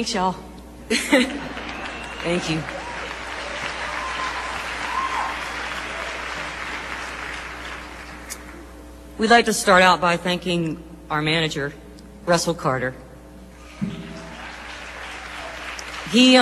Thanks, y'all. Thank you. We'd like to start out by thanking our manager, Russell Carter. He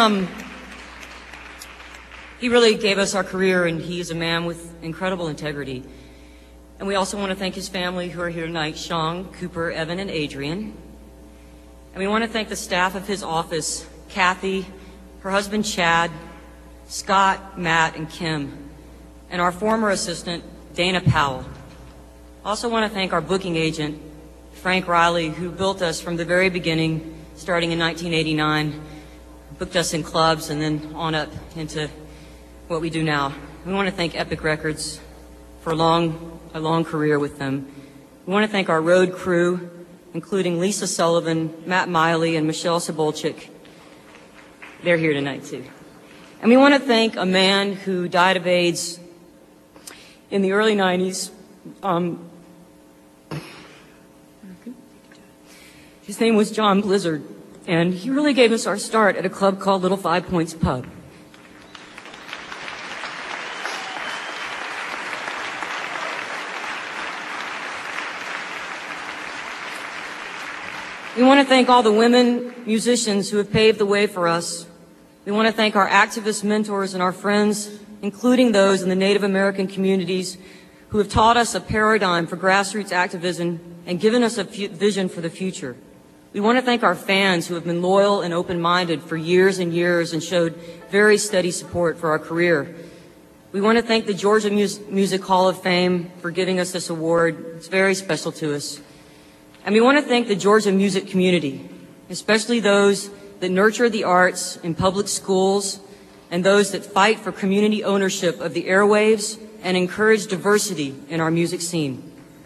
really gave us our career, and he's a man with incredible integrity. And we also want to thank his family who are here tonight, Sean, Cooper, Evan, and Adrian. And we want to thank the staff of his office, Kathy, her husband Chad, Scott, Matt, and Kim, and our former assistant, Dana Powell. Also want to thank our booking agent, Frank Riley, who built us from the very beginning, starting in 1989, booked us in clubs and then on up into what we do now. We want to thank Epic Records for a long career with them. We want to thank our road crew, including Lisa Sullivan, Matt Miley, and Michelle Sobolchik. They're here tonight, too. And we want to thank a man who died of AIDS in the early 90s. His name was John Blizzard, and he really gave us our start at a club called Little Five Points Pub. We want to thank all the women musicians who have paved the way for us. We want to thank our activist mentors and our friends, including those in the Native American communities who have taught us a paradigm for grassroots activism and given us a vision for the future. We want to thank our fans who have been loyal and open-minded for years and years and showed very steady support for our career. We want to thank the Georgia Music Hall of Fame for giving us this award. It's very special to us. And we want to thank the Georgia music community, especially those that nurture the arts in public schools and those that fight for community ownership of the airwaves and encourage diversity in our music scene.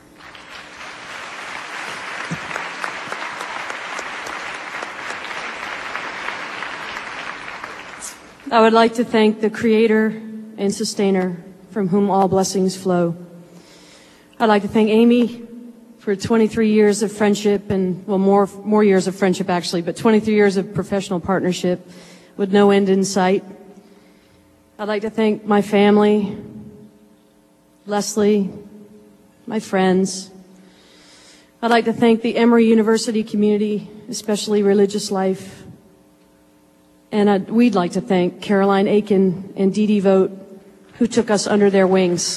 I would like to thank the Creator and Sustainer, from whom all blessings flow. I'd like to thank Amy for 23 years of friendship, and, well, more years of friendship, actually, but 23 years of professional partnership with no end in sight. I'd like to thank my family, Leslie, my friends. I'd like to thank the Emory University community, especially Religious Life. And we'd like to thank Caroline Aiken and Dee Dee Vogt, who took us under their wings.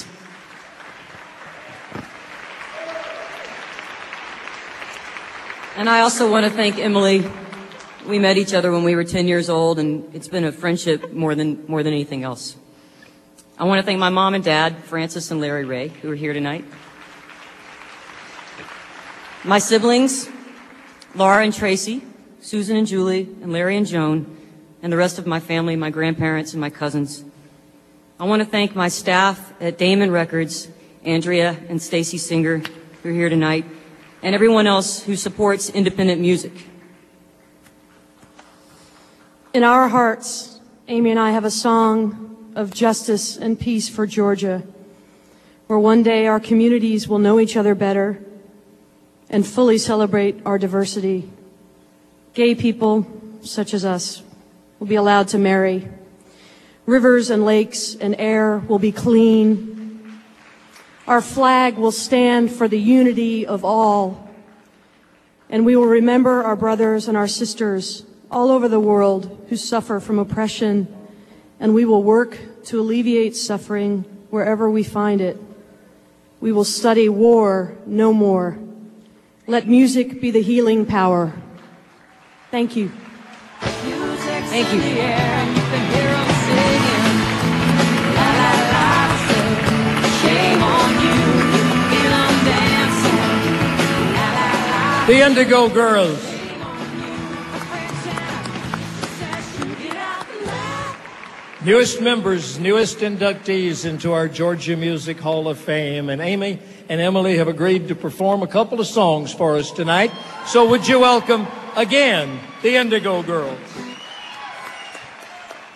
And I also want to thank Emily. We met each other when we were 10 years old, and it's been a friendship more than anything else. I want to thank my mom and dad, Francis and Larry Ray, who are here tonight. My siblings, Laura and Tracy, Susan and Julie, and Larry and Joan, and the rest of my family, my grandparents and my cousins. I want to thank my staff at Damon Records, Andrea and Stacy Singer, who are here tonight, and everyone else who supports independent music. In our hearts, Amy and I have a song of justice and peace for Georgia, where one day our communities will know each other better and fully celebrate our diversity. Gay people, such as us, will be allowed to marry. Rivers and lakes and air will be clean. Our flag will stand for the unity of all. And we will remember our brothers and our sisters all over the world who suffer from oppression, and we will work to alleviate suffering wherever we find it. We will study war no more. Let music be the healing power. Thank you. Thank you. The Indigo Girls. Newest members, newest inductees into our Georgia Music Hall of Fame. And Amy and Emily have agreed to perform a couple of songs for us tonight. So would you welcome again the Indigo Girls?